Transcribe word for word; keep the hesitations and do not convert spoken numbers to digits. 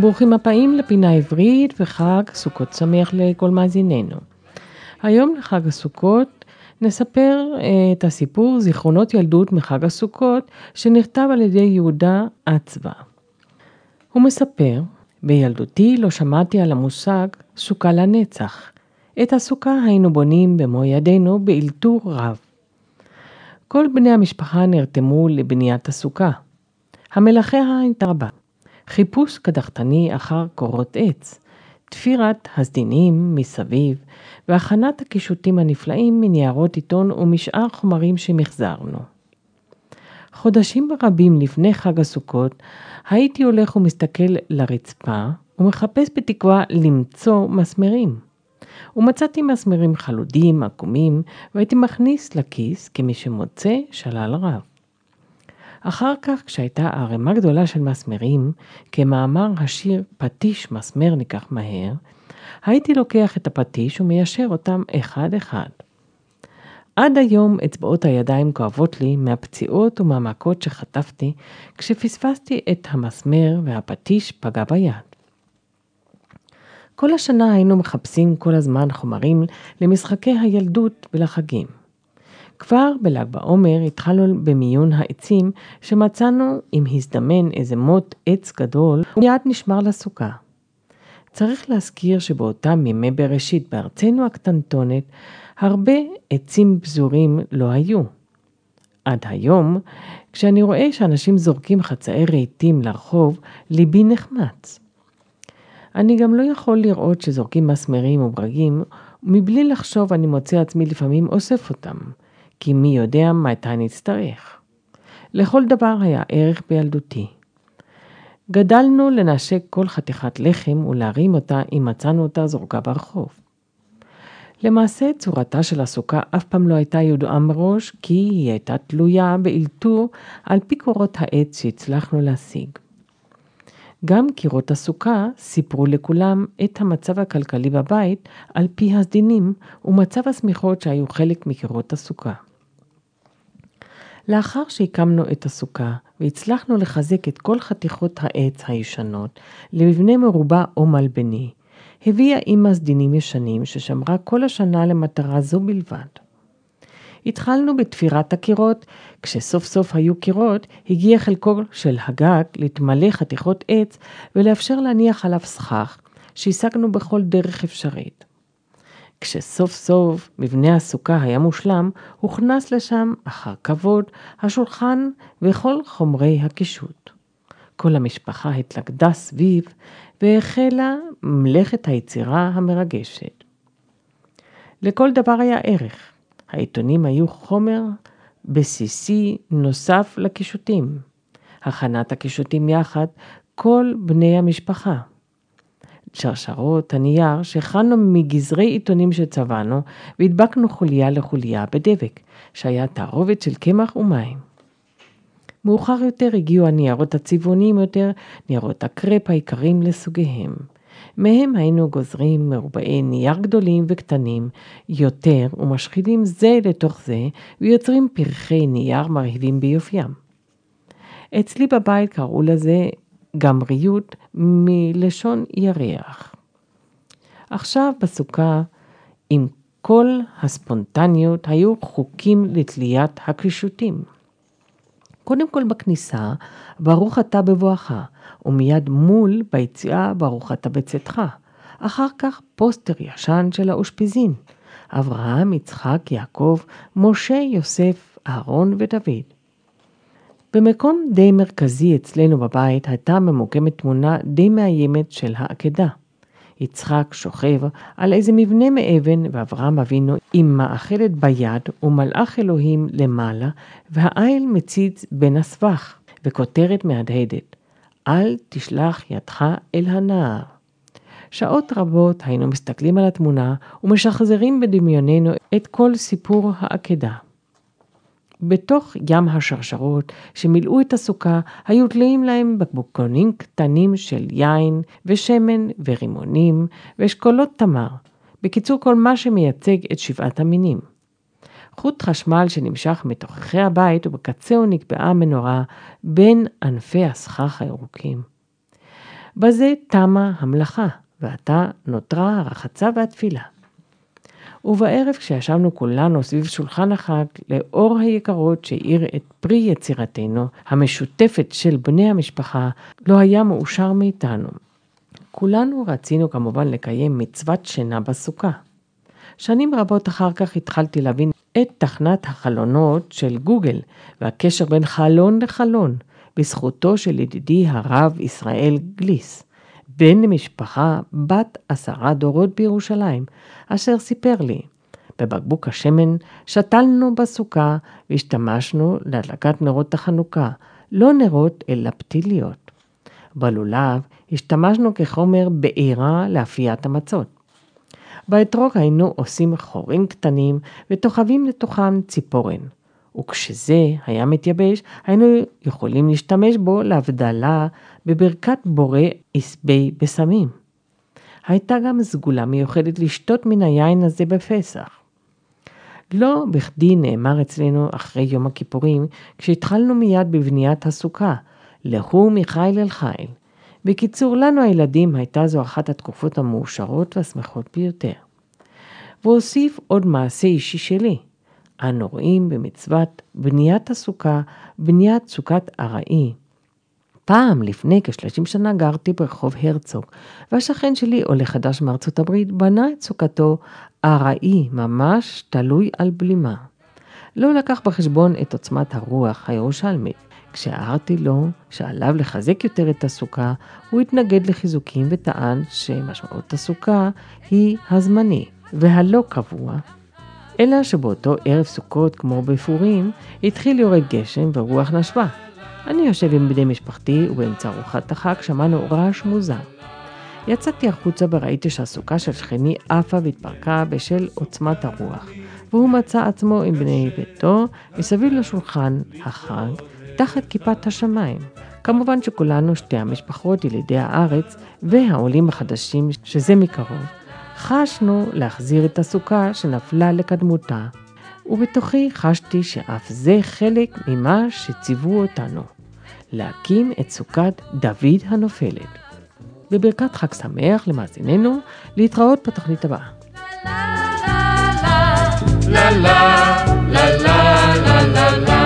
ברוכים הבאים לפינה עברית וחג סוכות שמח לכל מאזיננו. היום לחג הסוכות נספר את הסיפור זיכרונות ילדות מחג הסוכות שנכתב על ידי יהודה אצווה. הוא מספר, בילדותי לא שמעתי על המושג סוכה לנצח. את הסוכה היינו בונים במו ידינו באלתור רב. כל בני המשפחה נרתמו לבניית הסוכה. המלאכה הייתה רבה. חיפוש קדחתני אחר קורות עץ, תפירת הסדינים מסביב, והכנת הקישוטים הנפלאים מניירות עיתון ומשאר חומרים שמחזרנו. חודשים רבים לפני חג הסוכות, הייתי הולך ומסתכל לרצפה, ומחפש בתקווה למצוא מסמרים. ומצאתי מסמרים חלודים, עקומים, והייתי מכניס לכיס כמי שמוצא שלל רב. אחר כך, כשהייתה ערימה גדולה של מסמרים, כמאמר השיר פטיש מסמר ניקח מהר, הייתי לוקח את הפטיש ומיישר אותם אחד אחד. עד היום אצבעות הידיים כואבות לי מהפציעות ומהמכות שחטפתי, כשפספסתי את המסמר והפטיש פגע ביד. כל השנה היינו מחפשים כל הזמן חומרים למשחקי הילדות ולחגים. כבר בל"ג בעומר התחלנו במיון העצים שמצאנו אם הזדמן איזה מוט עץ גדול ומיד נשמר לסוכה. צריך להזכיר שבאותם ימי בראשית בארצנו הקטנטונת הרבה עצים פזורים לא היו. עד היום כשאני רואה שאנשים זורקים חצאי רהיטים לרחוב ליבי נחמץ. אני גם לא יכול לראות שזורקים מסמרים וברגים ומבלי לחשוב אני מוצא עצמי לפעמים אוסף אותם. כי מי יודע מתי נצטרך. לכל דבר היה ערך בילדותי. גדלנו לנשק כל חתיכת לחם ולהרים אותה אם מצאנו אותה זורקה ברחוב. למעשה צורתה של הסוכה אף פעם לא הייתה ידועה מראש, כי היא הייתה תלויה באלתור על פי קורות העץ שהצלחנו להשיג. גם קירות הסוכה סיפרו לכולם את המצב הכלכלי בבית על פי הסדינים ומצב הסמיכות שהיו חלק מקירות הסוכה. לאחר שהקמנו את הסוכה והצלחנו לחזק את כל חתיכות העץ הישנות למבנה מרובע או מלבני, הביאה אמא סדינים ישנים ששמרה כל השנה למטרה זו בלבד. התחלנו בתפירת הקירות, כשסוף סוף היו קירות, הגיע חלקו של הגג להתמלא חתיכות עץ ולאפשר להניח עליו סכך שהשגנו בכל דרך אפשרית. כשסוף סוף מבנה הסוכה היה מושלם, הוכנס לשם אחר כבוד השולחן וכל חומרי הקישוט. כל המשפחה התלכדה סביב והחלה מלאכת היצירה המרגשת. לכל דבר היה ערך. העיתונים היו חומר בסיסי נוסף לקישוטים. הכנת הקישוטים יחד כל בני המשפחה. שרשרות הנייר שהכנו מגזרי עיתונים שצבענו והדבקנו חוליה לחוליה בדבק שהיה תערובת של קמח ומים. מאוחר יותר הגיעו הניירות הצבעוניים יותר, ניירות הקרפ העיקריים לסוגיהם. מהם היינו גוזרים מרובעי נייר גדולים וקטנים יותר ומשחילים זה לתוך זה ויוצרים פרחי נייר מרהיבים ביופיים. אצלי בבית קראו לזה גמריות מלשון ירח. עכשיו בסוכה עם כל הספונטניות היו חוקים לתליית הקישוטים. קודם כל בכניסה ברוך אתה בבואך ומיד מול ביציאה ברוך אתה בצאתך. אחר כך פוסטר ישן של האושפיזין. אברהם, יצחק, יעקב, משה, יוסף, אהרון ודוד. במקום די מרכזי אצלנו בבית הייתה ממוקמת תמונה די מאיימת של העקדה. יצחק שוכב על איזה מבנה מאבן ואברהם אבינו עם מאכלת ביד ומלאך אלוהים למעלה והאיל מציץ בין הסבך וכותרת מהדהדת אל תשלח ידך אל הנהר. שעות רבות היינו מסתכלים על התמונה ומשחזרים בדמיוננו את כל סיפור העקדה. בתוך ים השרשרות שמילאו את הסוכה היו תלויים להם בקבוקונים קטנים של יין ושמן ורימונים ואשכולות תמר. בקיצור כל מה שמייצג את שבעת המינים. חוט חשמל שנמשך מתוככי הבית ובקצהו נקבעה מנורה בין ענפי הסכך הירוקים. בזה תמה המלאכה, ועתה נותרה הרחצה והתפילה. ובערב כשישבנו כולנו סביב שולחן החג, לאור היקרות שהאיר את פרי יצירתנו, המשותפת של בני המשפחה, לא היה מאושר מאיתנו. כולנו רצינו כמובן לקיים מצוות שינה בסוכה. שנים רבות אחר כך התחלתי להבין את תכנת החלונות של גוגל, והקשר בין חלון לחלון, בזכותו של ידידי הרב ישראל גליס, בן למשפחה בת עשרה דורות בירושלים, אשר סיפר לי, בבקבוק השמן שתלנו בסוכה והשתמשנו להדלקת נרות החנוכה, לא נרות אלא פתיליות. בלולב השתמשנו כחומר בעירה לאפיית המצות. באתרוג היינו עושים חורים קטנים ותוכבים לתוכם ציפורן, וכשזה היה מתייבש היינו יכולים להשתמש בו להבדלה בברכת בורא עשבי בסמים. הייתה גם סגולה מיוחדת לשתות מן היין הזה בפסח. לא בכדי נאמר אצלנו אחרי יום הכיפורים, כשהתחלנו מיד בבניית הסוכה, לכו מחיל אל חיל. בקיצור, לנו הילדים הייתה זו אחת התקופות המאושרות והשמחות ביותר. והוסיף עוד מעשה אישי שלי. אנו רואים במצוות בניית הסוכה, בניית סוכת ארעי. פעם לפני כשלושים שנה גרתי ברחוב הרצוג, והשכן שלי עולה חדש מארצות הברית בנה את סוכתו ארעי, ממש תלוי על בלימה. לא לקח בחשבון את עוצמת הרוח הירושלמית. כשהערתי לו שעליו לחזק יותר את הסוכה, הוא התנגד לחיזוקים וטען שמשמעות הסוכה היא הזמני והלא קבוע. אלא שבאותו ערב סוכות כמו בפורים, התחיל יורד גשם ורוח נשבה. אני יושב עם בני משפחתי ובאמצע ארוחת החג שמענו רעש מוזר. יצאתי החוצה וראיתי שהסוכה של שכני עפה והתפרקה בשל עוצמת הרוח, והוא מצא עצמו עם בני ביתו מסביב לשולחן החג תחת כיפת השמיים. כמובן שכולנו שתי המשפחות ילידי הארץ והעולים החדשים שזה מקרוב, חשנו להחזיר את הסוכה שנפלה לקדמותה, ובתוכי חשתי שאף זה חלק ממה שציוו אותנו, להקים את סוכת דוד הנופלת. בברכת חג שמח למאזיננו, להתראות בתוכנית הבאה. La la la la la la la la